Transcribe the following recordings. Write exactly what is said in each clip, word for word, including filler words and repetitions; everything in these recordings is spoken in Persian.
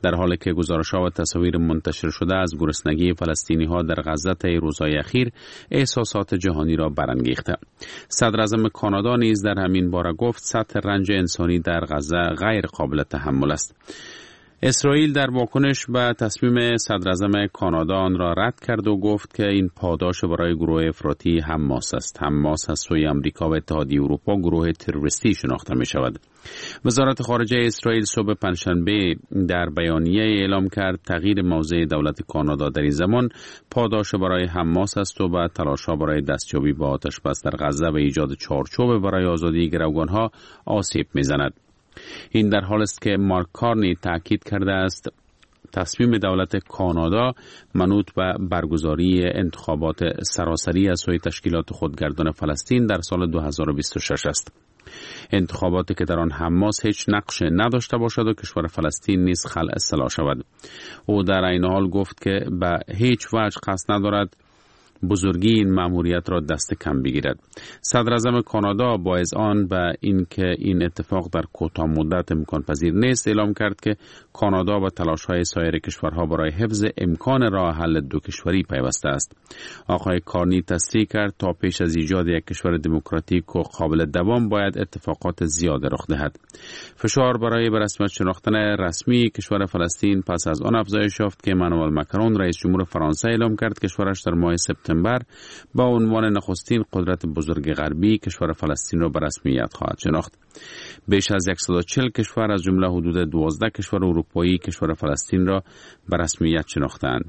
در حالی که گزارش‌ها و تصاویر منتشر شده از گرسنگی فلسطینی‌ها در غزه طی روزهای اخیر احساسات جهانی را برانگیخته. صدر اعظم کانادا نیز در همین باره گفت سطح رنج انسانی در غزه غیر قابل تحمل است. اسرائیل در واکنش به تصمیم صدر اعظم کانادا آن را رد کرد و گفت که این پاداش برای گروه افراطی حماس است. حماس از سوی آمریکا و اتحادیه اروپا گروه تروریستی شناخته می شود. وزارت خارجه اسرائیل صبح پنجشنبه در بیانیه اعلام کرد تغییر موضع دولت کانادا در این زمان پاداش برای حماس است و به تلاش‌ها برای دستیابی به آتش بس در غزه و ایجاد چارچوب برای آزادی گروگان‌ها آسیب می‌زند. این در حال است که مارک کارنی تاکید کرده است تصمیم دولت کانادا منوط به برگزاری انتخابات سراسری از سوی تشکیلات خودگردان فلسطین در سال دو هزار و بیست و شش است. انتخاباتی که در آن حماس هیچ نقش نداشته باشد و کشور فلسطین نیز خلع اصطلاح شود. او در این حال گفت که به هیچ وجه قصد ندارد بزرگی این مأموریت را دست کم بگیرد. صدر اعظم کانادا با اذعان به اینکه این اتفاق در کوتاه مدت امکان پذیر نیست اعلام کرد که کانادا با تلاش‌های سایر کشورها برای حفظ امکان راه حل دو کشوری پیوسته است. آقای کارنی تصریح کرد تا پیش از ایجاد یک کشور دموکراتیک و قابل دوام باید اتفاقات زیاد رخ دهد. فشار برای به رسمیت شناختن رسمی کشور فلسطین پس از آن افزایش یافت که امانوئل مکرون رئیس جمهور فرانسه اعلام کرد کشورش در ماه سپتامبر با عنوان نخستین قدرت بزرگ غربی کشور فلسطین را به رسمیت خواهد شناخت. بیش از صد و چهل کشور از جمله حدود دوازده کشور اروپایی کشور فلسطین را به رسمیت شناختند.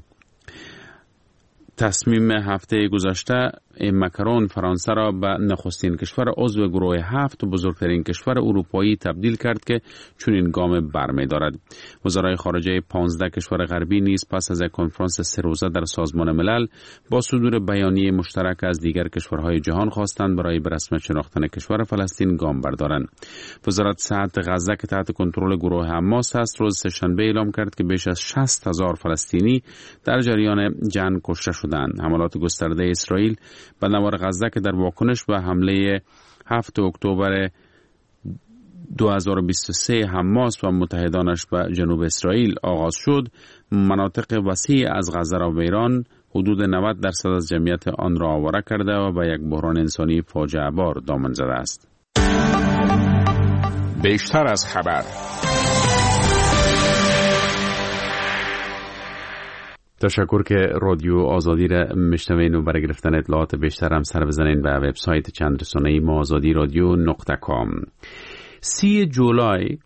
تصمیم هفته گذشته مکرون فرانسه را به نخستین کشور عضو گروه هفت بزرگترین کشور اروپایی تبدیل کرد که چنین گام برمی دارد. وزرای خارجه پانزده کشور غربی نیز پس از یک کنفرانس سه روزه در سازمان ملل با صدور بیانیه مشترک از دیگر کشورهای جهان خواستند برای به رسمیت شناختن کشور فلسطین گام بردارند. وزارت صحت غزه که تحت کنترل گروه حماس است روز سه‌شنبه اعلام کرد که بیش از شصت هزار فلسطینی در جریان جنگ کشته شدند. حملات گسترده اسرائیل به نوار غزه که در واکنش به حمله هفتم اکتبر دو هزار و بیست و سه حماس و متحدانش به جنوب اسرائیل آغاز شد، مناطق وسیع از غزه را ویران، حدود نود درصد از جمعیت آن را آواره کرده و به یک بحران انسانی فاجعه بار دامن زده است. بیشتر از خبر. تشکر که رادیو آزادی را میشنوین و برای گرفتن اطلاعات بیشتر هم سر بزنین به وبسایت چند رسانه‌ای ما آزادی رادیو نقطه کام. سی جولای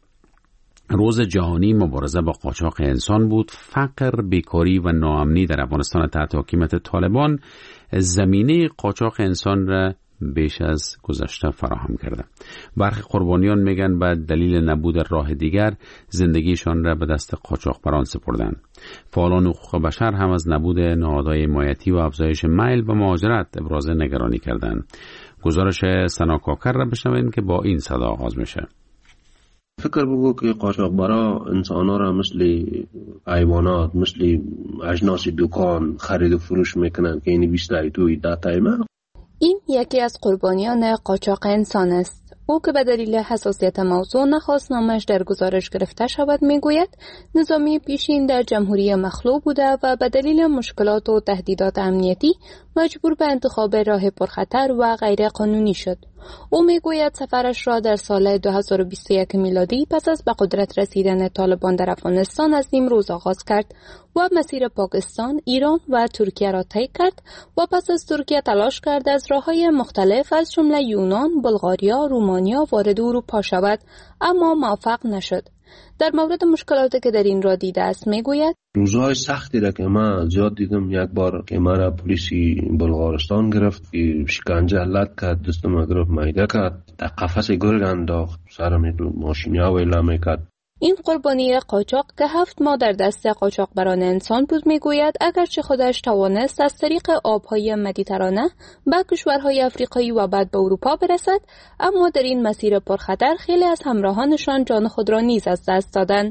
روز جهانی مبارزه با قاچاق انسان بود. فقر، بیکاری و ناامنی در افغانستان تحت حکومت طالبان زمینه قاچاق انسان را بیش از گذشته فراهم کرده. برخی قربانیان میگن به دلیل نبود راه دیگر زندگیشان را به دست قاچاقبران سپردن. فعالان حقوق بشر هم از نبود نهادهای حمایتی و افزایش میل به مهاجرت ابراز نگرانی کردند. گزارش سنا کاکر را بشنوین که با این صدا آغاز میشه. فکر بگو که قاچاقبرا انسانا را مثل حیوانات، مثل اجناس دکان خرید و فروش میکنن که این بیست توی ده تایمه. این یکی از قربانیان قاچاق انسان است. او که به دلیل حساسیت موضوع نخواست نامش در گزارش گرفته شود میگوید نظامی پیشین در جمهوری مخلوع بوده و به دلیل مشکلات و تهدیدات امنیتی مجبور به انتخاب راه پرخطر و غیر قانونی شد. او میگوید سفرش را در سال دو هزار و بیست و یک میلادی پس از به قدرت رسیدن طالبان در افغانستان از نیمروز آغاز کرد و مسیر پاکستان، ایران و ترکیه را طی کرد و پس از ترکیه تلاش کرد از راه‌های مختلف از جمله یونان، بلغاریا، رومانیا وارد اروپا شود، اما موفق نشد. در مورد مشکلاتی که در این راه دیده است میگوید روزهای سختی را که من زیاد دیدم. یک بار که مرا پلیسی بلغارستان گرفت، شکنجه لط کرد، دستم گرفت میده کرد، در قفس گرگ انداخت، سرم ماشینیا ویلا میکرد. این قربانی قاچاق که هفت ماه در دست قاچاقبران انسان بود میگوید اگرچه خودش توانست از طریق آبهای مدیترانه به کشورهای افریقایی و بعد به اروپا برسد، اما در این مسیر پرخطر خیلی از همراهانشان جان خود را نیز از دست دادند.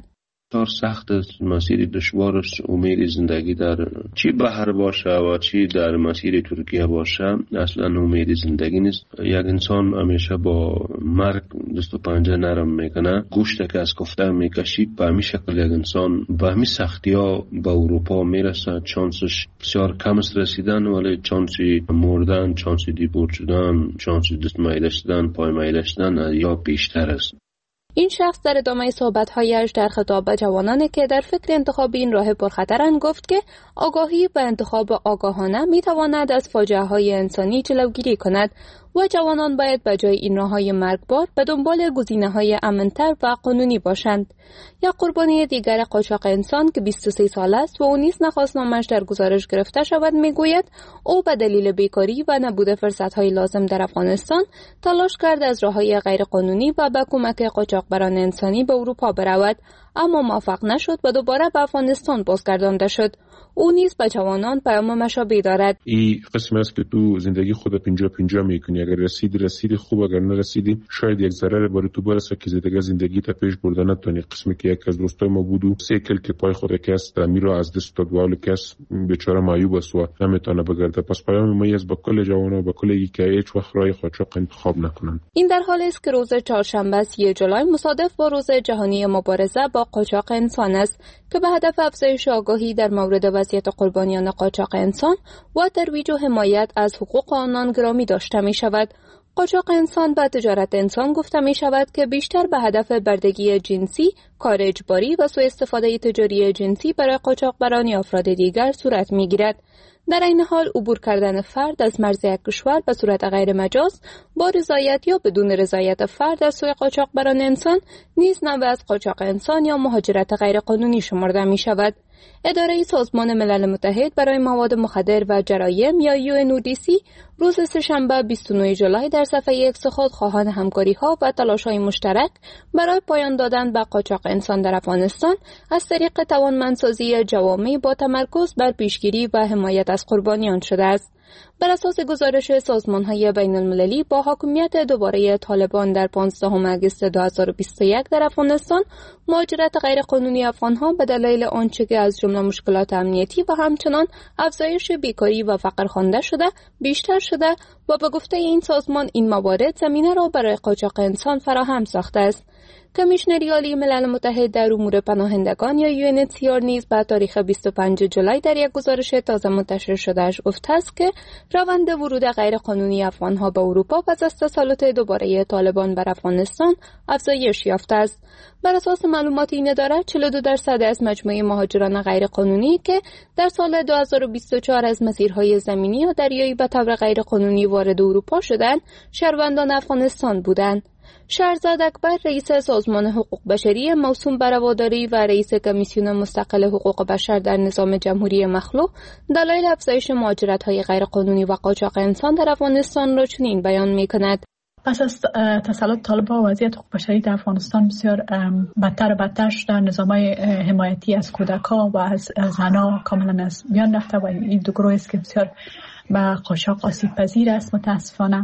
بسیار سخت است، مسیر دشوار است. امید زندگی در چی بحر باشه و چی در مسیر ترکیه باشه اصلا امید زندگی نیست. یک انسان همیشه با مرگ دست و پنجه نرم میکنه. گوشت که از کفته میکشی به همین شکل یک انسان به همین سختی ها به اروپا میرسه. چانسش بسیار کم است رسیدن، ولی چانسی مردن، چانسی دیپورت شدن، چانسی دست مایده شدن، پای مایده شدن یا بیشتر است. این شخص در ادامه صحبت‌هایش در خطاب به جوانانی که در فکر انتخاب این راه پرخطرند گفت که آگاهی و انتخاب آگاهانه می‌تواند از فاجعه‌های انسانی جلوگیری کند و جوانان باید به جای این راه‌های مرگبار به دنبال گزینه‌های امن‌تر و قانونی باشند. یا قربانی دیگر قاچاق انسان که بیست و سه سال است و او نیز نخواستنامه‌اش در گزارش گرفته شود میگوید او به دلیل بیکاری و نبود فرصت‌های لازم در افغانستان تلاش کرد از راه‌های غیرقانونی و به کمک قاچاقبران انسانی به اروپا برود، اما موفق نشد و دوباره به افغانستان بازگردانده شد. او نیز به جوانان پیام مشابه دارد. این قسمی است که تو زندگی خود پنجاه پنجاه میکنی. اگر رسیدی رسیدی خوب، اگر نرسیدی شاید یک ضرر بر تو برسه که زندگی زندگی تا پیش برده نتونی. قسمی که یک از دوستای ما بود و سیکل که پای خود کس میرو از دست داد و کس بیچاره معیوب است و نمیتونه بگرده. پس پیام ما از با کل جوانا با کل یک که هیچ وقت راه قاچاق انتخاب نکنن. این در حالی است که روز چهارشنبه سی جولای مصادف با روز جهانی مبارزه با قاچاق انسان است که به هدف افزایش آگاهی در مورد وضعیت قربانیان قاچاق انسان و ترویج و حمایت از حقوق آنان گرامی داشته می شود. قاچاق انسان و تجارت انسان گفته می شود که بیشتر به هدف بردگی جنسی، کار اجباری و سوء استفاده تجاری جنسی برای قاچاقبران یا افراد دیگر صورت می گیرد. در این حال عبور کردن فرد از مرز یک کشور به صورت غیر مجاز با رضایت یا بدون رضایت فرد از سوی قاچاقبران انسان نیز نوع از قاچاق انسان یا مهاجرت غیرقانونی شمرده می شود. اداره سازمان ملل متحد برای مواد مخدر و جرایم یا یو ان او دی سی روز سه‌شنبه بیست و نه ژولای در صفحه اکس خود خواهان همکاری‌ها و تلاش‌های مشترک برای پایان دادن به قاچاق انسان در افغانستان از طریق توانمندسازی جوامع با تمرکز بر پیشگیری و حمایت از قربانیان شده است. بر اساس گزارش سازمان‌های بین‌المللی با حاکمیت دوباره طالبان در پانزدهم آگوست دو هزار و بیست و یک در افغانستان، مهاجرت غیرقانونی افغان‌ها به دلایل آنچه که از جمله مشکلات امنیتی و همچنان افزایش بیکاری و فقر خوانده شده بیشتر شده و به گفته این سازمان این موارد زمینه را برای قاچاق انسان فراهم ساخته است. کمیشنری عالی ملل متحد در امور پناهندگان یا یو ان اچ سی آر نیز به تاریخ بیست و پنجم ژولای در یک گزارش تازه منتشر شده‌اش گفته است که روند ورود غیرقانونی افغان‌ها به اروپا پس از تسلط دوباره طالبان بر افغانستان افزایش یافته است. بر اساس معلومات این اداره چهل و دو درصد از مجموع مهاجران غیرقانونی که در سال دو هزار و بیست و چهار از مسیرهای زمینی یا دریایی به طور غیرقانونی وارد اروپا شدند، شهروندان افغانستان بودند. شهرزاد اکبر رئیس سازمان حقوق بشری موسوم بر رواداری و رئیس کمیسیون مستقل حقوق بشر در نظام جمهوری مخلوع دلایل افزایش مهاجرت‌های غیرقانونی و قاچاق انسان در افغانستان را چنین بیان می‌کند. پس از تسلط طالبان وضعیت حقوق بشری در افغانستان بسیار بدتر و بدتر شده. نظام‌های حمایتی از کودکان و از زنان کاملا از میان رفته و این دو گروه است که بسیار به قاچاق آسیب پذیر است متاسفانه.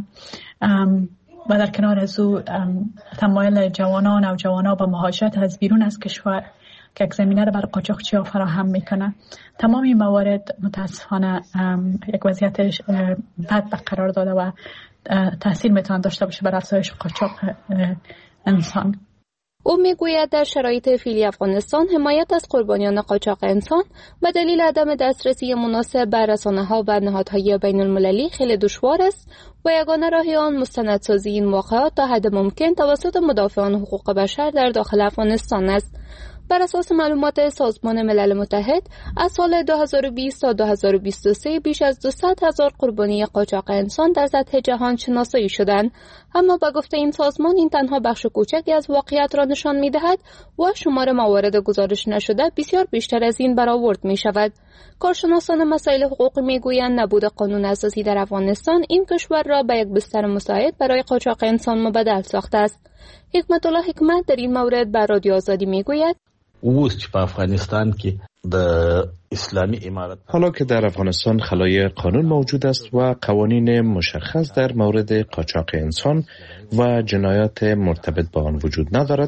و در کنار از او تمایل جوانان و جوانان به مهاجرت از بیرون از کشور که زمینه را برای قاچاقچی‌ها فراهم میکنه. تمام این موارد متاسفانه یک وضعیت بد به قرار داده و تاثیر میتونه داشته باشه بر افزایش قاچاق انسان. او میگوید در شرایط فعلی افغانستان حمایت از قربانیان قاچاق انسان به دلیل عدم دسترسی مناسب به رسانه‌ها و نهادهای بین‌المللی خیلی دشوار است و یگانه راه آن مستندسازی این واقعات تا حد ممکن توسط مدافعان حقوق بشر در داخل افغانستان است. بر اساس معلومات سازمان ملل متحد از سال دو هزار و بیست تا دو هزار و بیست و سه بیش از دویست هزار قربانی قاچاق انسان در سطح جهان شناسایی شدند، اما با گفته این سازمان این تنها بخش کوچکی از واقعیت را نشان می‌دهد و شمار موارد گزارش نشده بسیار بیشتر از این برآورد می‌شود. کارشناسان مسائل حقوقی می‌گویند نبود قانون اساسی در افغانستان این کشور را به یک بستر مساعد برای قاچاق انسان مبدل ساخته است. حکمت الله حکمت در این مورد بر رادیو آزادی می‌گوید اوست چې په افغانستان کې د اسلامی امارت حالا که در افغانستان خلای قانون موجود است و قوانین مشخص در مورد قاچاق انسان و جنایات مرتبط با آن وجود ندارد،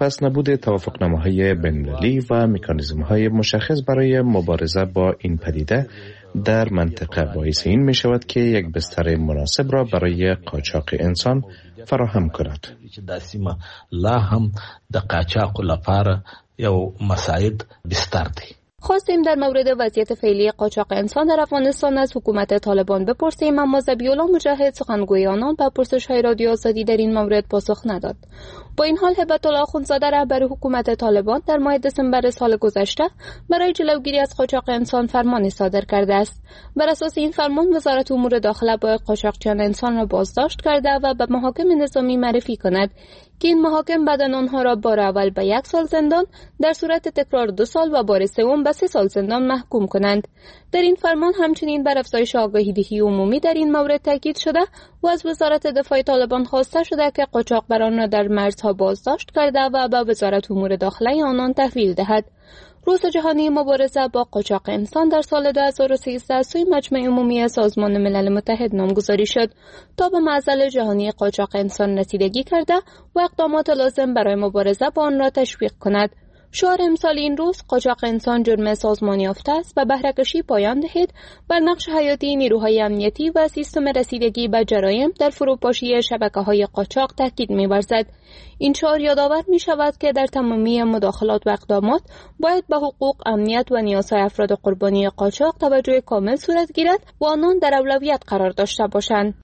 پس نبود توافقنامه‌های بین‌المللی و مکانیزم‌های مشخص برای مبارزه با این پدیده در منطقه باعث این می شود که یک بستر مناسب را برای قاچاق انسان فراهم کند. لا هم د قاچاق لپاره یو مساعد بستر دی. خواستیم در مورد وضعیت فعلی قاچاق انسان در افغانستان از حکومت طالبان بپرسیم، اما ذبیح‌الله مجاهد سخنگوی آنان به پرسش‌های رادیو آزادی در این مورد پاسخ نداد. با این حال هبت الله اخوندزاده رهبر حکومت طالبان در ماه دسامبر سال گذشته برای جلوگیری از قاچاق انسان فرمانی صادر کرده است. بر اساس این فرمان وزارت امور داخله باید قاچاقچیان انسان را بازداشت کرده و به محاکم نظامی معرفی کند که این محاکم بعداً آنها را بار اول به یک سال زندان، در صورت تکرار دو سال و بار سوم به سه سال زندان محکوم کنند. در این فرمان همچنین بر افزایش آگاهی دهی عمومی در این مورد تاکید شده و از وزارت دفاع طالبان خواسته شده که قاچاقبران را در مرزها بازداشت کرده و به وزارت امور داخله آنان تحویل دهد. روز جهانی مبارزه با قاچاق انسان در سال دو هزار و سیزده سوی مجمع عمومی سازمان ملل متحد نامگذاری شد تا به معضل جهانی قاچاق انسان رسیدگی کرده و اقدامات لازم برای مبارزه با آن را تشویق کند. شعار امسال این روز قاچاق انسان جرم سازمان یافته است و بهره‌کشی پایان دهید بر نقش حیاتی نیروهای امنیتی و سیستم رسیدگی به جرایم در فروپاشی شبکه‌های قاچاق تاکید می‌ورزد. این شعار یادآور می‌شود که در تمامی مداخلات و اقدامات باید به حقوق، امنیت و نیازهای افراد قربانی قاچاق توجه کامل صورت گیرد و آنان در اولویت قرار داشته باشند.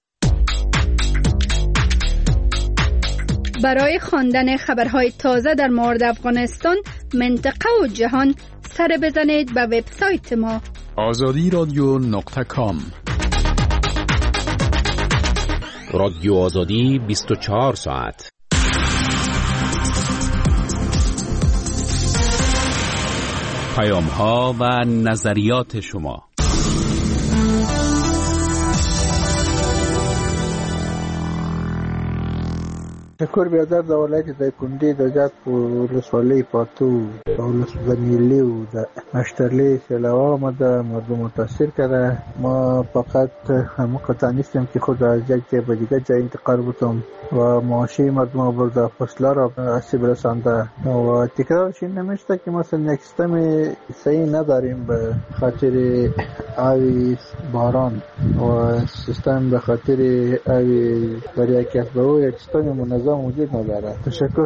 برای خواندن خبرهای تازه در مورد افغانستان، منطقه و جهان سر بزنید به وبسایت ما آزادی رادیو نقطه کام. رادیو آزادی بیست و چهار ساعت. پیام ها و نظریات شما. شکر بیادر د ولایت د کونډې د جات په ولسوالۍ پاتو د ولسوالۍ و د مشترلی سلاوا ما د مردم متاثر کرده. ما فقط همقطع نیستم که خود از یک جای به دیگر جای انتقال بودم و معاشی مردم برده فصله را آسیب رسانده و تکرارش این نمیشته که مثلا یک سیستم صحیح نداریم به خاطر آوی باران و سیستم به خاطر آوی برای کسبه و یک سیستم منظم وجود نداره. تشکر.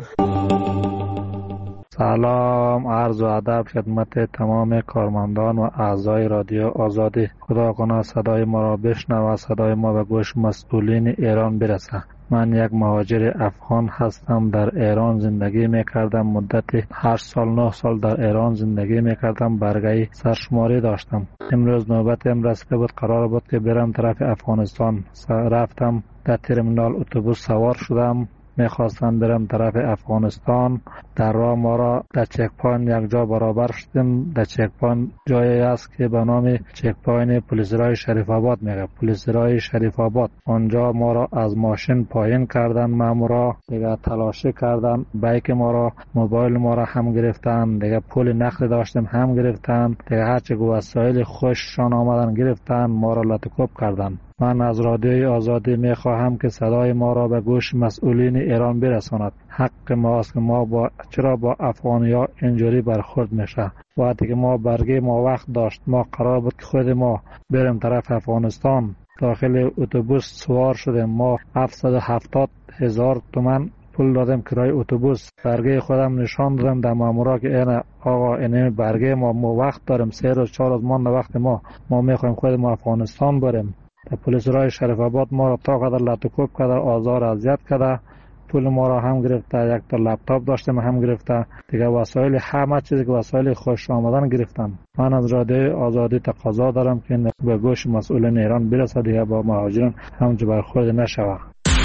سلام، عرض و ادب خدمت تمام کارمندان و اعضای رادیو آزادی. خدا کنه صدای ما را بشنوه و صدای ما به گوش مسئولین ایران برسه. من یک مهاجر افغان هستم. در ایران زندگی میکردم. مدت هشت سال نه سال در ایران زندگی میکردم. برگه سرشماری داشتم. امروز نوبتم رسیده بود، قرار بود که برم طرف افغانستان. رفتم در ترمینال اتوبوس سوار شدم، میخواستم برم طرف افغانستان. در راه ما را در چک پوینت یک جا برابر شدیم. در چک پوینت جایی است که به نام چک پوینت پلیس رای شریف آباد میگه، پلیس رای شریف آباد. آنجا ما را از ماشین پایین کردن، مامورا دیگه تلاشی کردن، بایک ما را، موبایل ما را هم گرفتن، دیگه پول نقد داشتیم هم گرفتن، دیگه هرچه وسایل خوششان آمدن گرفتن، ما را لطکوب کردن. من از رادیوی آزادی می خواهم که صدای ما را به گوش مسئولین ایران برساند. حق ما است که ما با چرا با افغانیا اینجوری برخورد میشه؟ وقتی که ما برگه ما وقت داشت، ما قرار بود که خود ما بریم طرف افغانستان. داخل اتوبوس سوار شدیم، ما هفتصد و هفتاد هزار تومان پول دادم کرای اتوبوس. برگه خودم نشان دادم در مامورا که این آقا این برگه ما ما وقت داریم، سه روز چهار روز مانده وقت ما ما میخوایم خود ما افغانستان بریم. در پلیس رای شریف آباد ما را تا قدر لطکوب کرده، آزار اذیت کرده، پول ما را هم گرفته، یک تا لپتاپ داشتم هم گرفته، دیگه وسایل همه چیزی که وسایل خوش آمدن گرفتن. من از رادیو آزادی تقاضا دارم که به گوش مسئولین ایران برسه، دیگه با مهاجران همچه برخورد نشوه.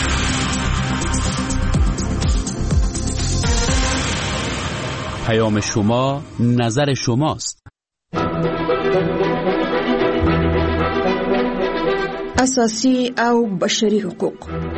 پیام شما نظر شماست. اساسی او بشري حقوق.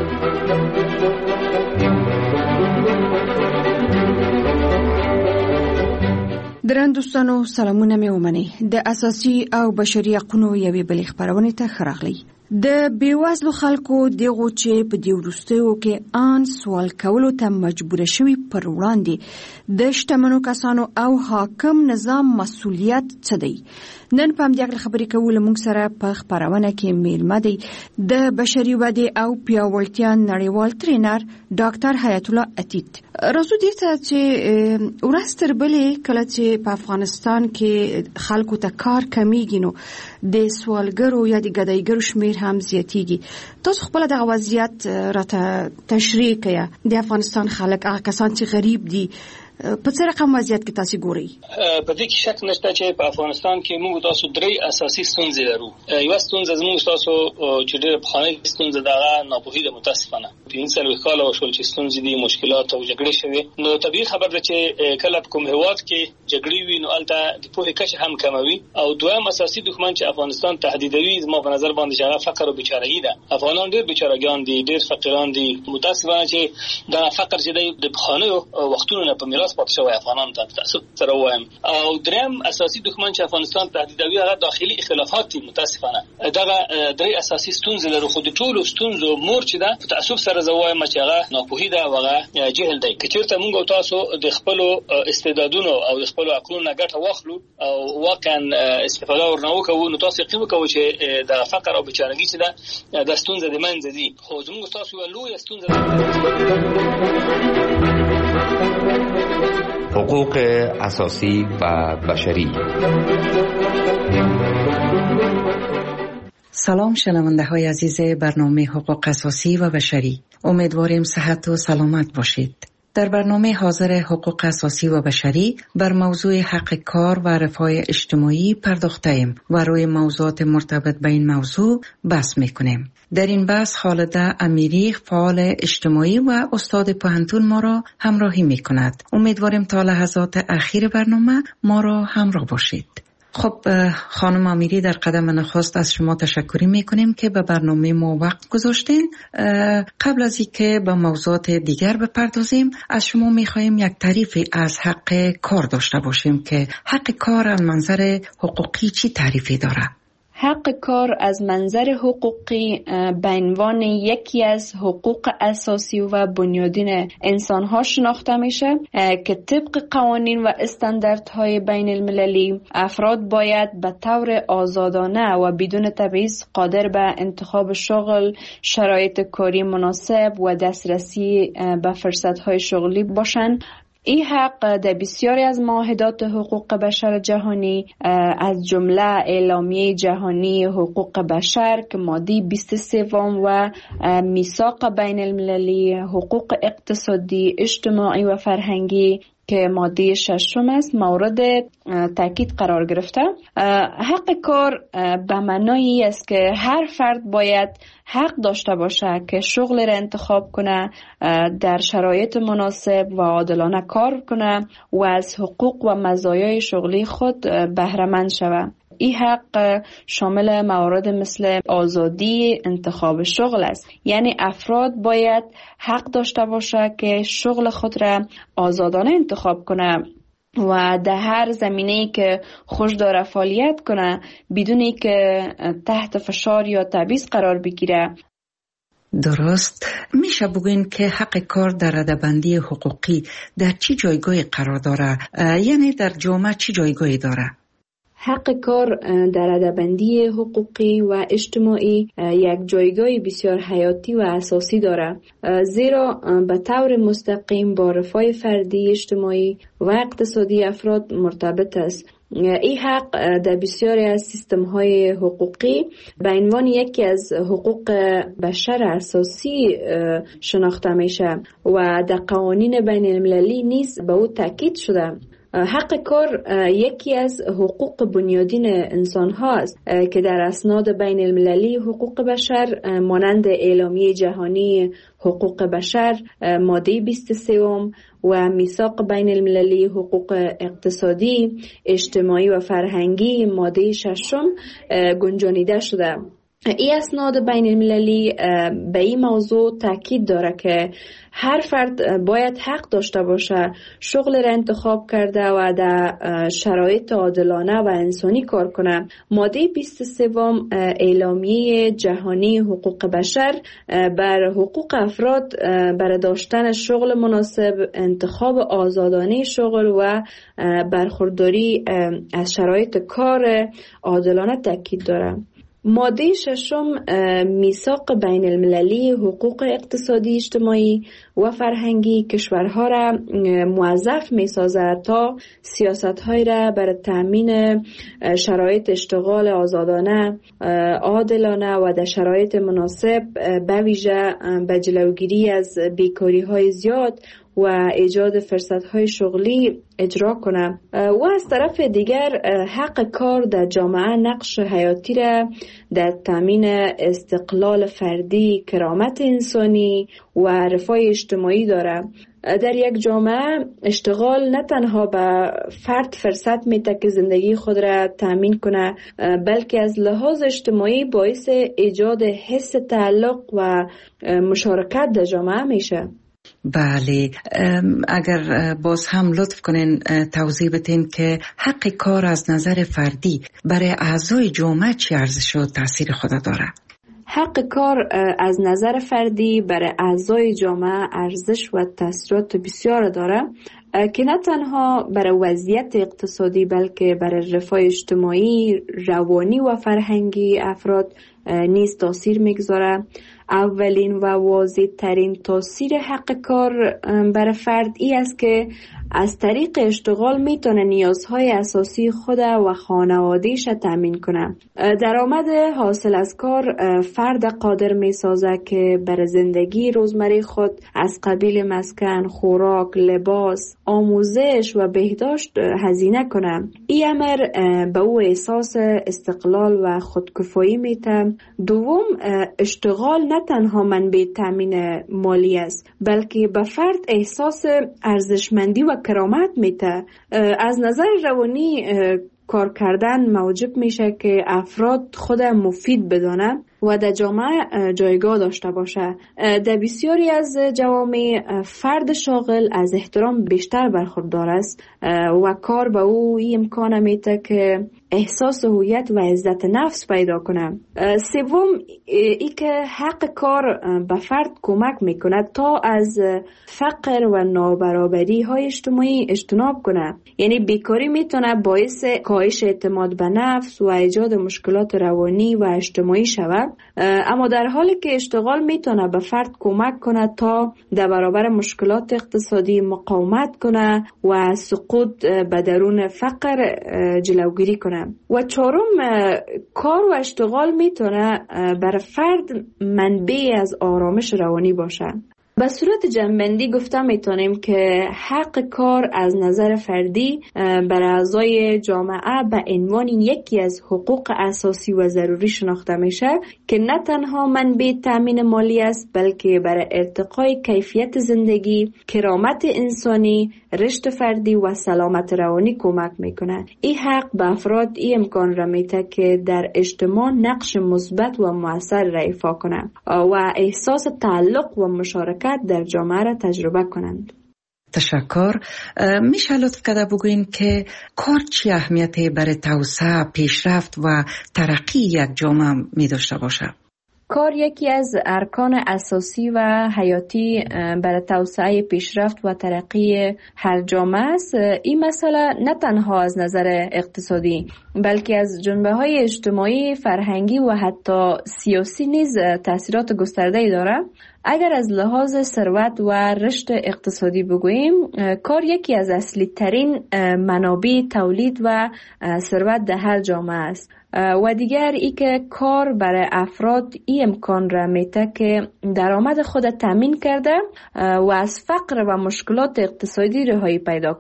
درن دوستانو سلامونه مې ومنئ. د اساسي او بشري حقوقو یوې بلې خبرونه ته ښه راغلی. د بیوزلو خلکو دغو چې په دې وروستیو کې ان سوال کولو ته مجبور شوي پر وړاندې د شتمنو کسانو او حاکم نظام مسؤلیت څه دی؟ نن په همدې اړه خبرې کوو. له موږ سره په خپرونه کې میلمه دی د بشري ودې او پیاوړتیا نړیوال ټرینر ډاکټر حیات الله عتیق. راځو دې ته چې ورځ تر بلې کله چې په افغانستان کې خلکو ته کار کمیږي نو د سوالګرو یا د ګدایګرو شمیر هم زیاتیږي. تاسو خپل دغه وضعیت راته تشریح کړئ. د افغانستان خلک هغه کسان چې غریب دي په څه رقم وضعیت کې تاسو ګورئ؟ په دې کې شک نشته چې په افغانستان کې موږ تاسو درې اساسي ستونزې لرو. یو ستونزه زموږ تاسو چې ډېر په خانه ستونزه دغه ناپوهي ده متاسفانه. پنځه لوي کال او شول چې ستونزې دي مشکلات او جګړې شوي نو طبيعي خبر ده چې کله په کوم هواد کې جګړې وي نو البته د پوهې کچه هم کموي. او دویم اساسي دښمن چې افغانستان تهدیدوي زما په نظر باندې چې فقر او بیچارهګي ده. افغانان ډېر بیچارهګان دي، ډېر فقیران دي. متاسفانه چې دا فقر چې د خانه وختونو نه په میراث پاتې شوی افغانان ته تاسو سره وایم. او دریم اساسي دښمن چې افغانستان تهدیدوي هغه داخلي اختلافات دي. متاسفانه دغه درې اساسي ستونزې لرو. خو د ټولو ستونزو مور چې ده په تاسو سره زوایم چې هغه ناپوهي ده او هغه جهل دی. کچېرته موږ تاسو د خپل استعدادونو او د خپل عقلونو ګټه واخلو او واقعا استفاده ورنو کوو نو تاسو یقین وکړئ چې د فقر او بیچارهګي چې ده د ستونزې د منځ دي. خو زموږ تاسو یو لوی ستونزه حقوق اساسی و بشری. سلام شنونده های عزیز برنامه حقوق اساسی و بشری، امیدواریم صحت و سلامت باشید. در برنامه حاضر حقوق اساسی و بشری بر موضوع حق کار و رفاه اجتماعی پرداخته‌ایم و روی موضوعات مرتبط به این موضوع بحث می‌کنیم. در این بحث خالده امیری فعال اجتماعی و استاد پوهنتون ما را همراهی می‌کند. امیدواریم تا لحظات اخیر برنامه ما را همراه باشید. خب خانم امیری، در قدم نخست از شما تشکری میکنیم که به برنامه ما وقت گذاشتین. قبل از اینکه به موضوعات دیگر بپردازیم از شما میخواهیم یک تعریفی از حق کار داشته باشیم که حق کار از منظر حقوقی چی تعریفی داره؟ حق کار از منظر حقوقی به عنوان یکی از حقوق اساسی و بنیادین انسان‌ها شناخته میشه که طبق قوانین و استانداردهای بین المللی افراد باید به طور آزادانه و بدون تبعیض قادر به انتخاب شغل، شرایط کاری مناسب و دسترسی به فرصت‌های شغلی باشند. این حق در بسیاری از معاهدات حقوق بشر جهانی از جمله اعلامیه جهانی حقوق بشر که ماده بیست و سه و میثاق بین المللی حقوق اقتصادی، اجتماعی و فرهنگی که ماده ششم است مورد تاکید قرار گرفته. حق کار به معنای است که هر فرد باید حق داشته باشه که شغل را انتخاب کنه، در شرایط مناسب و عادلانه کار کنه و از حقوق و مزایای شغلی خود بهره مند شود. این حق شامل موارد مثل آزادی انتخاب شغل است. یعنی افراد باید حق داشته باشه که شغل خود را آزادانه انتخاب کنه و در هر زمینه‌ای که خوش داره فعالیت کنه بدون که تحت فشار یا تبعیض قرار بگیره. درست. میشه بگوین که حق کار در رده‌بندی حقوقی در چی جایگاهی قرار داره؟ یعنی در جامعه چی جایگاهی داره؟ حق کار در رده‌بندی حقوقی و اجتماعی یک جایگاه بسیار حیاتی و اساسی دارد، زیرا به طور مستقیم با رفاه فردی، اجتماعی و اقتصادی افراد مرتبط است. این حق در بسیاری از سیستم‌های حقوقی به عنوان یکی از حقوق بشر اساسی شناخته میشه و در قوانین بین المللی نیز به او تاکید شده. حق کار یکی از حقوق بنیادین انسان هاست که در اسناد بین المللی حقوق بشر مانند اعلامیه جهانی حقوق بشر ماده بیست و سه و میثاق بین المللی حقوق اقتصادی، اجتماعی و فرهنگی ماده ششم گنجانیده شده. این اسناد بین المللی به این موضوع تاکید داره که هر فرد باید حق داشته باشه شغل را انتخاب کرده و در شرایط عادلانه و انسانی کار کنه. ماده بیست و سه اعلامیه جهانی حقوق بشر بر حقوق افراد بر داشتن شغل مناسب، انتخاب آزادانه شغل و برخورداری از شرایط کار عادلانه تاکید داره. ماده ششم میثاق بین المللی حقوق اقتصادی، اجتماعی و فرهنگی کشورها را موظف می سازد تا سیاست های را برای تامین شرایط اشتغال آزادانه، عادلانه و در شرایط مناسب به ویژه به جلوگیری از بیکاری های زیاد و ایجاد فرصت‌های شغلی اجرا کنه. و از طرف دیگر حق کار در جامعه نقش حیاتی را در تامین استقلال فردی، کرامت انسانی و رفاه اجتماعی داره. در یک جامعه اشتغال نه تنها به فرد فرصت میده که زندگی خود را تامین کنه، بلکه از لحاظ اجتماعی باعث ایجاد حس تعلق و مشارکت در جامعه میشه. بله، اگر باز هم لطف کنین توضیح بدین که حق کار از نظر فردی برای اعضای جامعه چی ارزش و تاثیر خود داره؟ حق کار از نظر فردی برای اعضای جامعه ارزش و تاثیرات بسیار داره که نه تنها برای وضعیت اقتصادی بلکه برای رفاه اجتماعی، روانی و فرهنگی افراد نیز تاثیر میگذاره. اولین و واضح ترین تاثیر حق کار برای فرد ای است که از طریق اشتغال میتونه نیازهای اساسی خود و خانوادهش تامین کنه. درآمد حاصل از کار فرد قادر میسازه که برای زندگی روزمره خود از قبیل مسکن، خوراک، لباس، آموزش و بهداشت هزینه کنه. این امر به او احساس استقلال و خودکفایی میده. دوم، اشتغال نه تنها منبع تامین مالی است بلکه به فرد احساس ارزشمندی و کرامت میده. از نظر روانی کار کردن موجب میشه که افراد خود مفید بدانند و در جامعه جایگاه داشته باشه. در بسیاری از جوامع فرد شاغل از احترام بیشتر برخوردار است و کار به او این امکان میده که احساس هویت و عزت نفس پیدا کنه. سوم، ای که حق کار به فرد کمک میکنه تا از فقر و نابرابری های اجتماعی اجتناب کنه. یعنی بیکاری میتونه باعث کاهش اعتماد به نفس و ایجاد مشکلات روانی و اجتماعی شود، اما در حالی که اشتغال میتونه به فرد کمک کنه تا در برابر مشکلات اقتصادی مقاومت کنه و سقوط به درون فقر جلوگیری کنه. و چهارم، کار و اشتغال میتونه برای فرد منبع از آرامش روانی باشه. به صورت جمع‌بندی گفته میتونیم که حق کار از نظر فردی بر اعضای جامعه به عنوان یکی از حقوق اساسی و ضروری شناخته میشه که نه تنها منبع تامین مالی است بلکه برای ارتقای کیفیت زندگی، کرامت انسانی، رشد فردی و سلامت روانی کمک میکنه. این حق به افراد این امکان را میده که در اجتماع نقش مثبت و مؤثر را ایفا کنند و احساس تعلق و مشارکت در جامعه را تجربه کنند. تشکر. میشه لطف کرده بگوین که کار چی اهمیتی برای توسعه، پیشرفت و ترقی یک جامعه می داشته باشه؟ کار یکی از ارکان اساسی و حیاتی برای توسعه، پیشرفت و ترقی هر جامعه است. این مسئله نه تنها از نظر اقتصادی بلکه از جنبه‌های اجتماعی، فرهنگی و حتی سیاسی نیز تاثیرات گسترده‌ای دارد. اگر از لحاظ ثروت و رشد اقتصادی بگوییم، کار یکی از اصلی ترین منابع تولید و ثروت در هر جامعه است. و دیگر ای که کار برای افراد این امکان را میده که درآمد خود تامین کرده و از فقر و مشکلات اقتصادی رهایی پیدا کنه.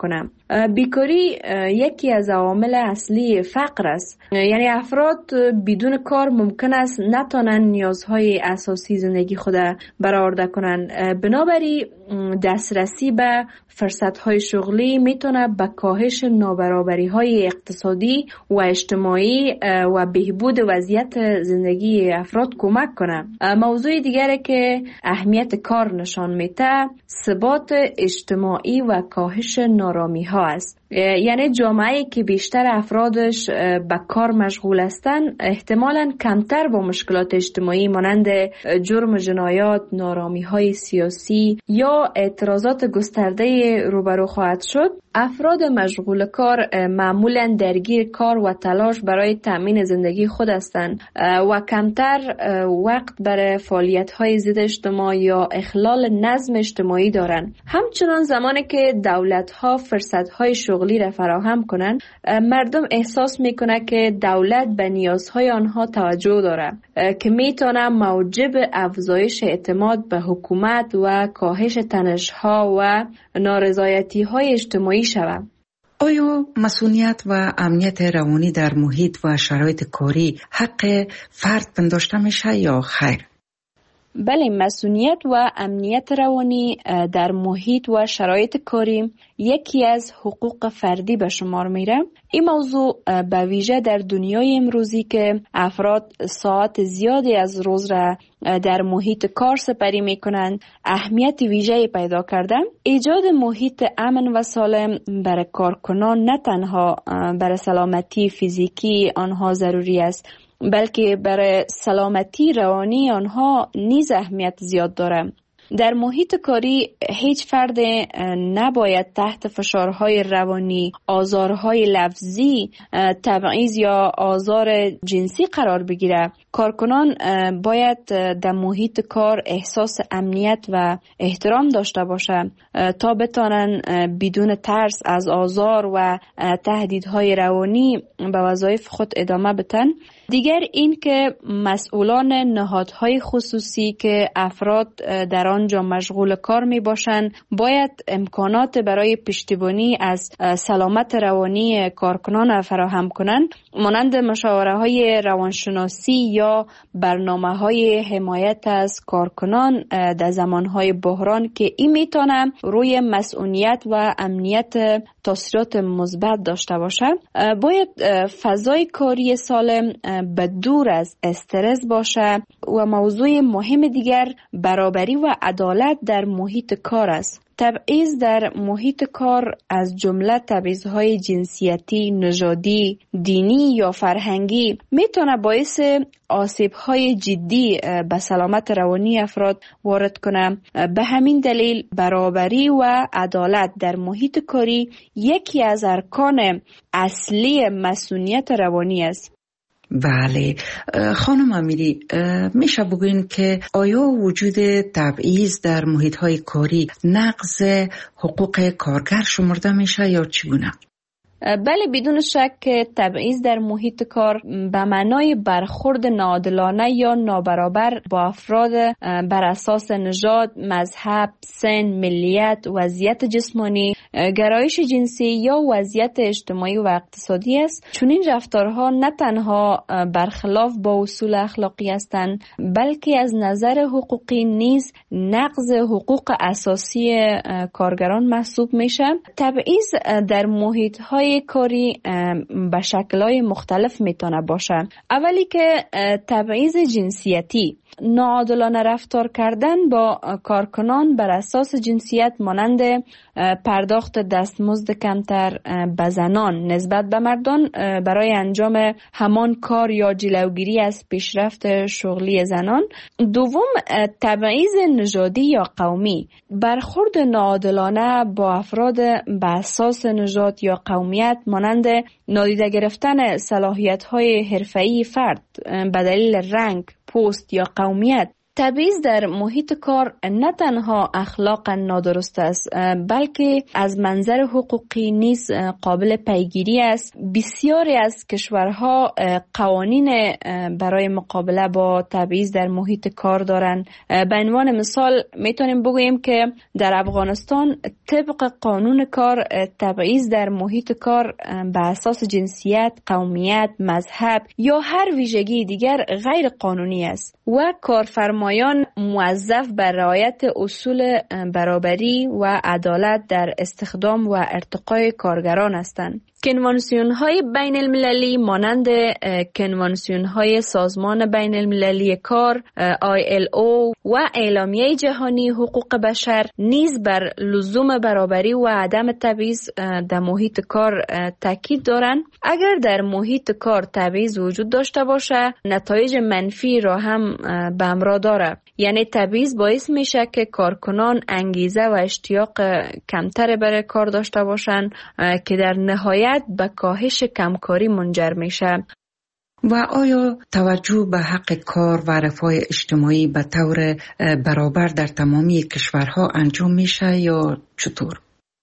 بیکاری یکی از عوامل اصلی فقر است. یعنی افراد بدون کار ممکن است نتونن نیازهای اساسی زندگی خود برآورده کنن. بنابراین دسترسی به فرصت‌های شغلی میتونه به کاهش نابرابری‌های اقتصادی و اجتماعی و بهبود وضعیت زندگی افراد کمک کنه. موضوع دیگری که اهمیت کار نشان میده ثبات اجتماعی و کاهش نارامی‌ها است. یعنی جامعه‌ای که بیشتر افرادش به کار مشغول هستند احتمالاً کمتر با مشکلات اجتماعی مانند جرم و جنایات، نارامی‌های سیاسی یا اعتراضات گسترده روبرو خواهد شد. افراد مشغول کار معمولاً درگیر کار و تلاش برای تأمین زندگی خود هستند و کمتر وقت برای فعالیت‌های ضد اجتماع یا اخلال نظم اجتماعی دارند. همچنان زمانی که دولت‌ها فرصت‌های شغلی را فراهم کنند، مردم احساس می‌کنند که دولت به نیازهای آنها توجه دارد که می‌تواند موجب افزایش اعتماد به حکومت و کاهش تنش‌ها و نارضایتی‌های اجتماعی شود. آیا مسئولیت و امنیت روانی در محیط و شرایط کاری حق فرد پنداشته میشه یا خیر؟ بله، مسئولیت و امنیت روانی در محیط و شرایط کاری یکی از حقوق فردی به شمار میره. این موضوع به ویژه در دنیای امروزی که افراد ساعت زیادی از روز را در محیط کار سپری میکنند اهمیت ویژه‌ای پیدا کرده. ایجاد محیط امن و سالم برای کارکنان نه تنها برای سلامتی فیزیکی آنها ضروری است، بلکه برای سلامتی روانی آنها نیز اهمیت زیاد دارد. در محیط کاری هیچ فرد نباید تحت فشارهای روانی، آزارهای لفظی، تبعیض یا آزار جنسی قرار بگیرد. کارکنان باید در محیط کار احساس امنیت و احترام داشته باشند تا بتوانند بدون ترس از آزار و تهدیدهای روانی به وظایف خود ادامه بدن. دیگر این که مسئولان نهادهای خصوصی که افراد در آنجا مشغول کار می باشند باید امکانات برای پشتیبانی از سلامت روانی کارکنان فراهم کنند، مانند مشاوره های روانشناسی یا برنامه های حمایت از کارکنان در زمانهای بحران که این میتونه روی مسئولیت و امنیت تاثیرات مثبت داشته باشد. باید فضای کاری سالم به دور از استرس باشه و موضوع مهم دیگر برابری و عدالت در محیط کار است. تبعیض در محیط کار از جمله تبعیض‌های جنسیتی، نژادی، دینی یا فرهنگی میتونه باعث آسیب‌های جدی به سلامت روانی افراد وارد کنه. به همین دلیل برابری و عدالت در محیط کاری یکی از ارکان اصلی مسئولیت روانی است. بله خانم امیری، میشه بگوین که آیا وجود تبعیض در محیط‌های کاری نقض حقوق کارگر شمرده میشه یا چگونه؟ بله، بدون شک تبعیض در محیط کار به معنای برخورد ناعادلانه یا نابرابر با افراد بر اساس نژاد، مذهب، سن، ملیت، وضعیت جسمانی، گرایش جنسی یا وضعیت اجتماعی و اقتصادی است. چون این رفتارها نه تنها برخلاف با اصول اخلاقی هستند، بلکه از نظر حقوقی نیز نقض حقوق اساسی کارگران محسوب میشه. تبعیض در محیط‌های کاری به شکل‌های مختلف میتونه باشه. اولی که تبعیض جنسیتی، ناعادلانه رفتار کردن با کارکنان بر اساس جنسیت مانند پرداخت دستمزد کمتر به زنان نسبت به مردان برای انجام همان کار یا جلوگیری از پیشرفت شغلی زنان. دوم، تبعیض نژادی یا قومی، برخورد ناعادلانه با افراد بر اساس نژاد یا قومیت مانند نادیده گرفتن صلاحیت‌های حرفه‌ای فرد به دلیل رنگ، پوست یا قومیت. تبعیض در محیط کار نه تنها اخلاقا نادرست است بلکه از منظر حقوقی نیز قابل پیگیری است. بسیاری از کشورها قوانین برای مقابله با تبعیض در محیط کار دارند. به عنوان مثال میتونیم بگوییم که در افغانستان طبق قانون کار تبعیض در محیط کار به اساس جنسیت، قومیت، مذهب یا هر ویژگی دیگر غیر قانونی است و کارفرمایان موظف بر رعایت اصول برابری و عدالت در استخدام و ارتقای کارگران هستند. کنوانسیون های بین المللی مانند کنوانسیون های سازمان بین المللی کار آی ال او و اعلامیه جهانی حقوق بشر نیز بر لزوم برابری و عدم تبعیض در محیط کار تاکید دارند. اگر در محیط کار تبعیض وجود داشته باشه نتایج منفی را هم به همراه داره. یعنی تبعیض باعث میشه که کارکنان انگیزه و اشتیاق کمتر برای کار داشته باشند که در نهایت به کاهش کمکاری منجر میشه. و آیا توجه به حق کار و رفاه اجتماعی به طور برابر در تمامی کشورها انجام میشه یا چطور؟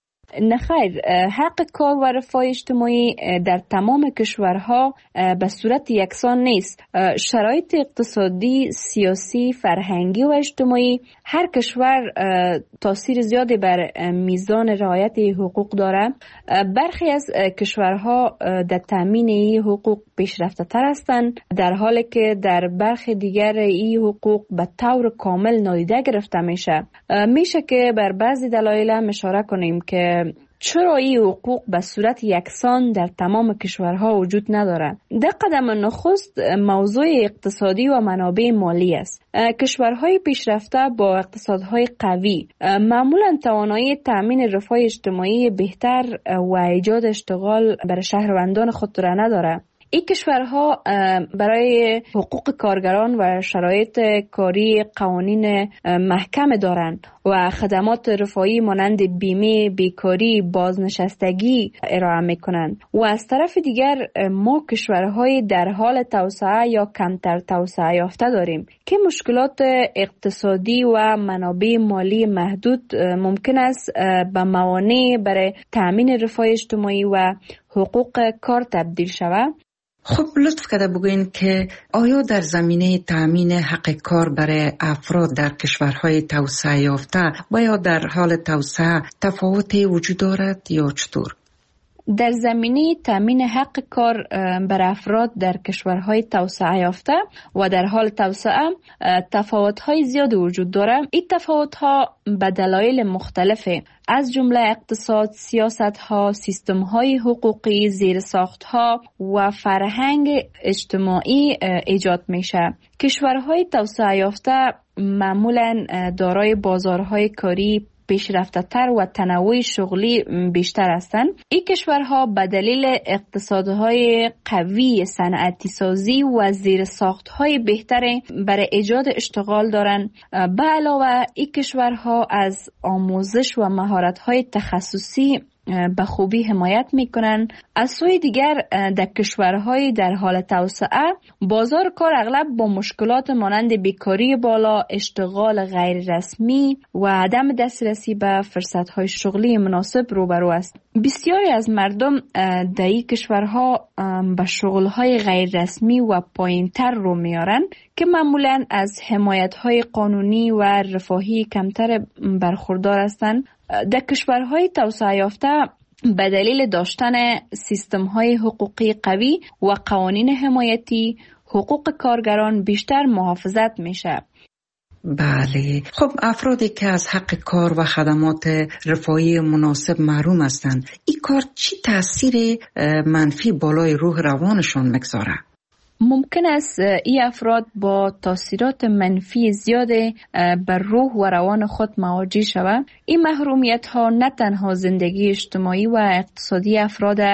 نه خیر، حق کار و رفاه اجتماعی در تمام کشورها به صورت یکسان نیست. شرایط اقتصادی، سیاسی، فرهنگی و اجتماعی هر کشور تاثیر زیادی بر میزان رعایت حقوق دارد. برخی از کشورها در تامین این حقوق پیشرفته تر هستند، در حالی که در برخی دیگر این حقوق به طور کامل نادیده گرفته میشه. میشه که بر بعضی دلایل هم اشاره کنیم که چرا این حقوق به صورت یکسان در تمام کشورها وجود ندارد. در قدم نخست موضوع اقتصادی و منابع مالی است. کشورهای پیشرفته با اقتصادهای قوی معمولا توانایی تامین رفاه اجتماعی بهتر و ایجاد اشتغال برای شهروندان خود را ندارد. این کشورها برای حقوق کارگران و شرایط کاری قوانین محکم دارند و خدمات رفاهی مانند بیمه، بیکاری، بازنشستگی ارائه میکنند. و از طرف دیگر ما کشورهای در حال توسعه یا کمتر توسعه یافته داریم که مشکلات اقتصادی و منابع مالی محدود ممکن است به موانع برای تأمین رفاه اجتماعی و حقوق کار تبدیل شود. خب لطف کرده بگوین که آیا در زمینه تأمین حق کار برای افراد در کشورهای توسعه یافته و یا در حال توسعه تفاوتی وجود دارد یا چطور؟ در زمینه تامین حق کار بر افراد در کشورهای توسعه یافته و در حال توسعه تفاوت‌های زیاد وجود دارد. این تفاوت‌ها به دلایل مختلفه، از جمله اقتصاد، سیاست‌ها، سیستم‌های حقوقی، زیرساخت‌ها و فرهنگ اجتماعی ایجاد میشه. کشورهای توسعه یافته معمولاً دارای بازارهای کاری پیشرفته تر و تنوع شغلی بیشتر هستند. این کشورها به دلیل اقتصادهای قوی، صنعتی سازی و زیرساختهای بهتر برای ایجاد اشتغال دارند. به علاوه این کشورها از آموزش و مهارت‌های تخصصی به خوبی حمایت میکنن. از سوی دیگر در کشورهای در حال توسعه بازار کار اغلب با مشکلات مانند بیکاری بالا، اشتغال غیر رسمی و عدم دسترسی به فرصتهای شغلی مناسب روبرو است. بسیاری از مردم در این کشورها به شغلهای غیر رسمی و پایینتر رو میارن که معمولاً از حمایتهای قانونی و رفاهی کمتر برخوردار هستند. در کشورهای توسعه یافته به دلیل داشتن سیستم‌های حقوقی قوی و قوانین حمایتی، حقوق کارگران بیشتر محافظت میشه. بله، خب افرادی که از حق کار و خدمات رفاهی مناسب محروم هستند، این کار چی تأثیر منفی بالای روح روانشون میگذاره؟ ممکن است این افراد با تاثیرات منفی زیاد بر روح و روان خود مواجه شوند. این محرومیت ها نه تنها زندگی اجتماعی و اقتصادی افراد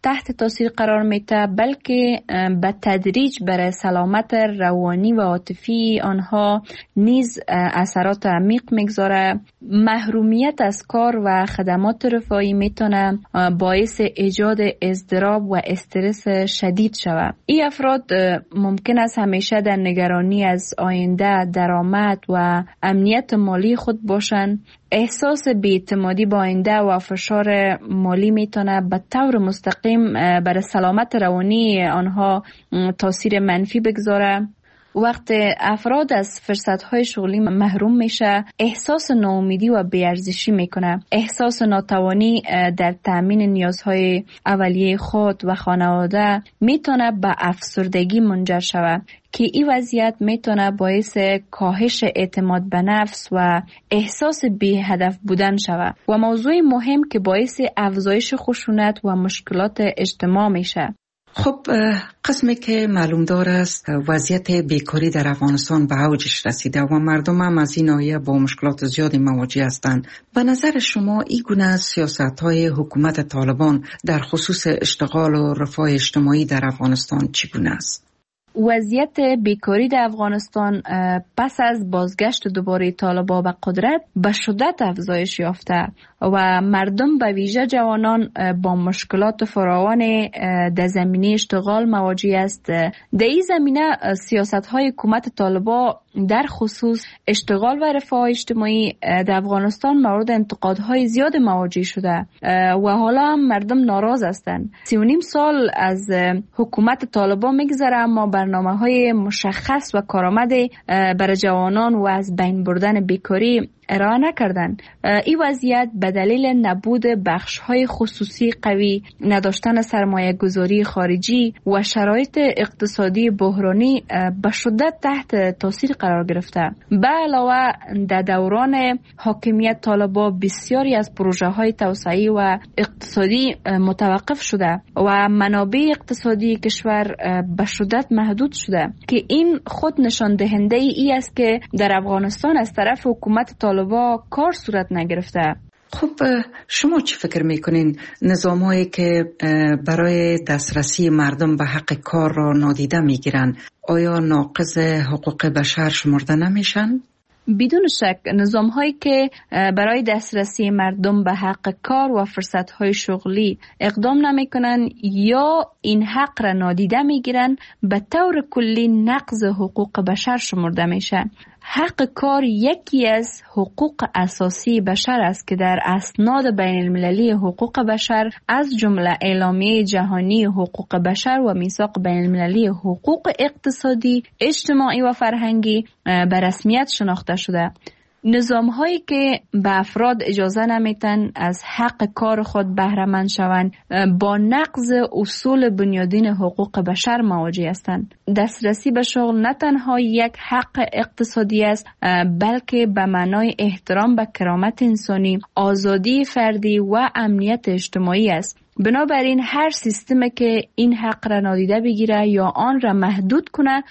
تحت تاثیر قرار میده، بلکه به تدریج برای سلامت روانی و عاطفی آنها نیز اثرات عمیق میگذاره. محرومیت از کار و خدمات رفاهی میتونه باعث ایجاد اضطراب و استرس شدید شود. این افراد ممکن است همیشه در نگرانی از آینده، درآمد و امنیت مالی خود باشند. احساس بی‌اعتمادی با آینده و فشار مالی میتونه به طور مستقیم بر سلامت روانی آنها تاثیر منفی بگذاره. وقت افراد از فرصت‌های شغلی محروم میشه، احساس ناامیدی و بی‌ارزشی میکنه. احساس ناتوانی در تأمین نیازهای اولیه خود و خانواده میتونه به افسردگی منجر شود که این وضعیت میتونه باعث کاهش اعتماد به نفس و احساس بی هدف بودن شود و موضوع مهم که باعث افزایش خشونت و مشکلات اجتماع میشه. خب قسمی که معلوم دار است وضعیت بیکاری در افغانستان به اوجش رسیده و مردم هم از این ناحیه با مشکلات زیادی مواجه هستند. به نظر شما این گونه سیاست‌های حکومت طالبان در خصوص اشتغال و رفاه اجتماعی در افغانستان چگونه است؟ وضعیت بیکاری در افغانستان پس از بازگشت دوباره طالبان به قدرت به شدت افزایش یافته و مردم به ویژه جوانان با مشکلات فراوان در زمینه اشتغال مواجه است. در این زمینه سیاست‌های حکومت طالبان در خصوص اشتغال و رفاه اجتماعی در افغانستان مورد انتقادهای زیاد مواجه شده و حالا هم مردم ناراض هستند. سی و نیم سال از حکومت طالبان میگذره اما برنامه‌های مشخص و کارآمد برای جوانان و از بین بردن بیکاری ارائه نکردن. این وضعیت به دلیل نبود بخش‌های خصوصی قوی، نداشتن سرمایه گذاری خارجی و شرایط اقتصادی بحرانی به شدت تحت تاثیر قرار گرفته. به علاوه در دوران حاکمیت طالبان بسیاری از پروژه‌های توسعه‌ای و اقتصادی متوقف شده و منابع اقتصادی کشور به شدت محدود شده که این خود نشان دهنده ای است که در افغانستان از طرف حکومت طالبان کار صورت نگرفته. خب شما چی فکر میکنین نظام‌هایی که برای دسترسی مردم به حق کار را نادیده میگیرن آیا ناقض حقوق بشر شمرده نمیشن؟ بدون شک نظام هایی که برای دسترسی مردم به حق کار و فرصت های شغلی اقدام نمی کنن یا این حق را نادیده می گیرن به طور کلی نقض حقوق بشر شمرده میشن. حق کار یکی از حقوق اساسی بشر است که در اسناد بین المللی حقوق بشر از جمله اعلامیه جهانی حقوق بشر و میثاق بین المللی حقوق اقتصادی، اجتماعی و فرهنگی به رسمیت شناخته شده. نظام هایی که به افراد اجازه نمیتن از حق کار خود بهره مند شوند با نقض اصول بنیادین حقوق بشر مواجه هستند. دسترسی به شغل نه تنها یک حق اقتصادی است بلکه به معنای احترام به کرامت انسانی، آزادی فردی و امنیت اجتماعی است. بنابراین هر سیستمی که این حق را نادیده بگیره یا آن را محدود کنه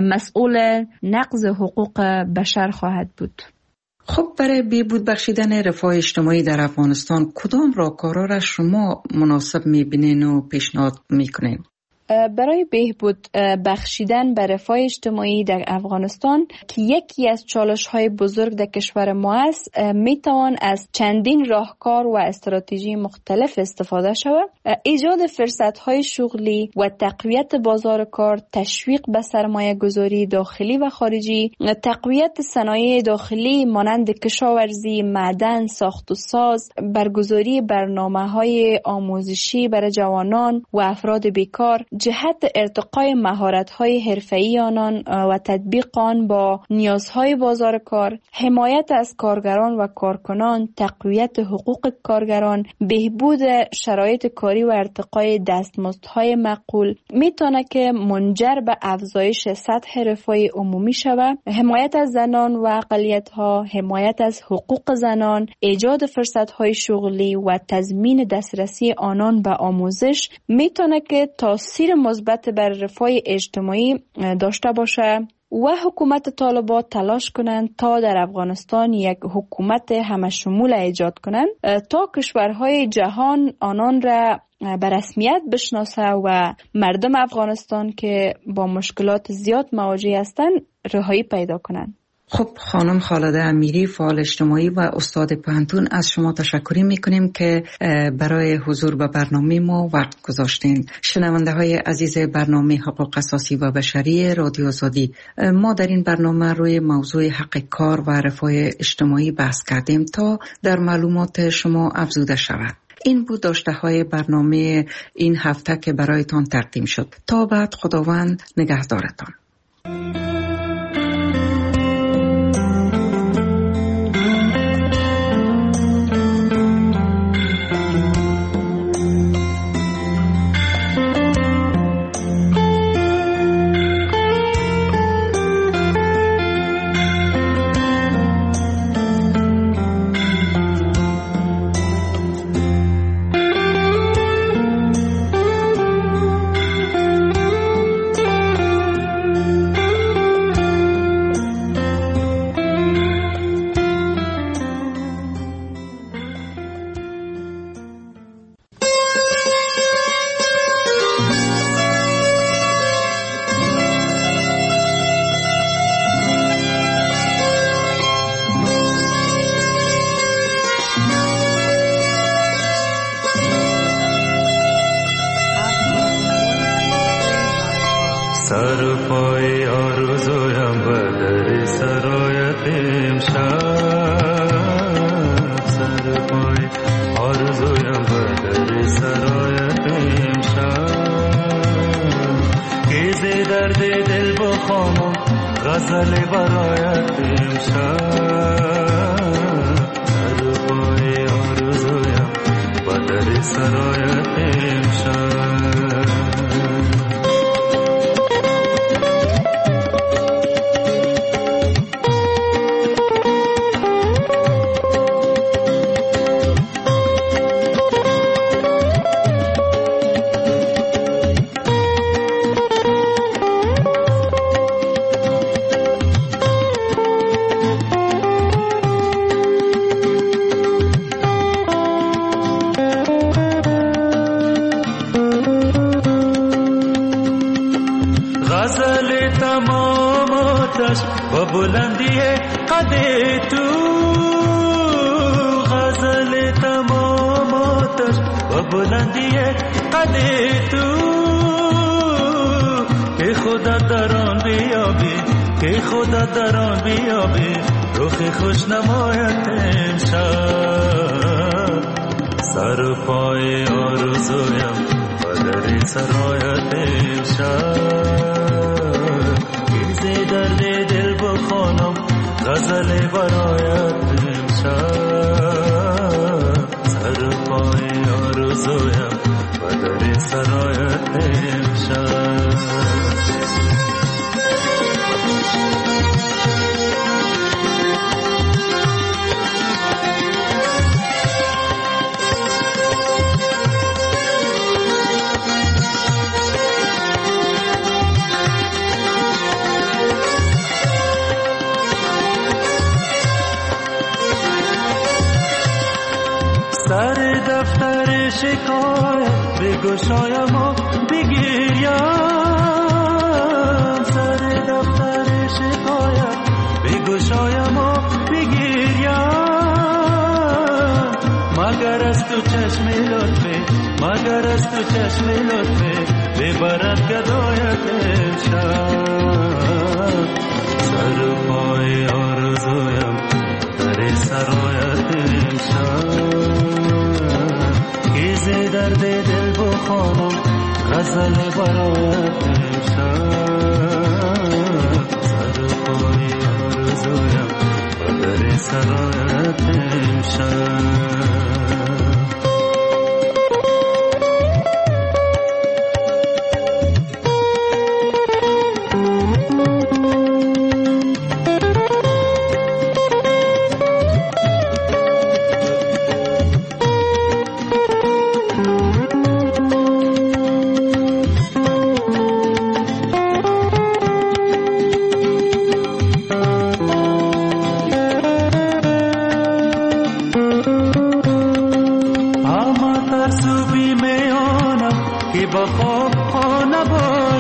مسئول نقض حقوق بشر خواهد بود. خب برای بهبود بخشیدن رفاه اجتماعی در افغانستان کدام راهکارها را شما مناسب می‌بینین و پیشنهاد می‌کنین؟ برای بهبود بخشیدن به رفاه اجتماعی در افغانستان که یکی از چالش‌های بزرگ در کشور ما است، میتوان از چندین راهکار و استراتژی مختلف استفاده شود. ایجاد فرصت‌های شغلی و تقویت بازار کار، تشویق به سرمایه گذاری داخلی و خارجی، تقویت صنایع داخلی مانند کشاورزی، معدن، ساخت و ساز، برگزاری برنامه‌های آموزشی برای جوانان و افراد بیکار، جهت ارتقای مهارت‌های حرفه‌ای آنان و تطبیق آن با نیازهای بازار کار، حمایت از کارگران و کارکنان، تقویت حقوق کارگران، بهبود شرایط کاری و ارتقای دستمزدهای معقول میتونه که منجر به افزایش سطح رفاه عمومی شود. حمایت از زنان و اقلیت‌ها، حمایت از حقوق زنان، ایجاد فرصت‌های شغلی و تضمین دسترسی آنان به آموزش میتونه که تاثیر مثبت بر رفاه اجتماعی داشته باشه و حکومت طالبان تلاش کنند تا در افغانستان یک حکومت همه شمول ایجاد کنند تا کشورهای جهان آنان را به رسمیت بشناسه و مردم افغانستان که با مشکلات زیاد مواجه هستند رهایی پیدا کنند. خب خانم خالده امیری، فعال اجتماعی و استاد پوهنتون، از شما تشکر میکنیم که برای حضور به برنامه ما وقت گذاشتین. شنونده های عزیز برنامه حقوق اساسی و بشری رادیو آزادی، ما در این برنامه روی موضوع حق کار و رفاه اجتماعی بحث کردیم تا در معلومات شما افزوده شود. این بود داشته های برنامه این هفته که برایتان تقدیم شد. تا بعد، خداوند نگهدارتان.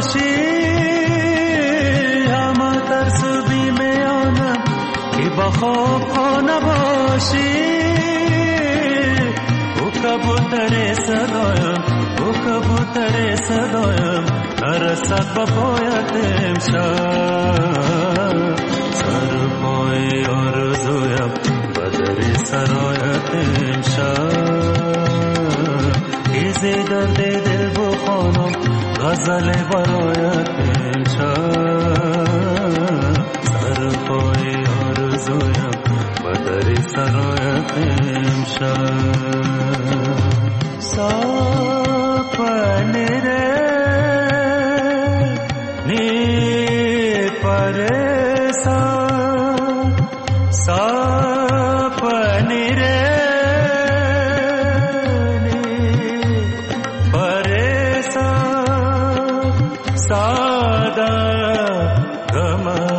نباشی همه ترس و بیم آنم که با خواب ها نباشی او کبوتر صدایم او کبوتر صدایم نرسد با پایت امشب سر پای آرزویم بدر سرایت امشب ایزی درد دل بخوانم غزل برایت امشب سر پای آرزویم بدر سرایت امشب سپنی ره نی پرسان سپنی ره سادا گما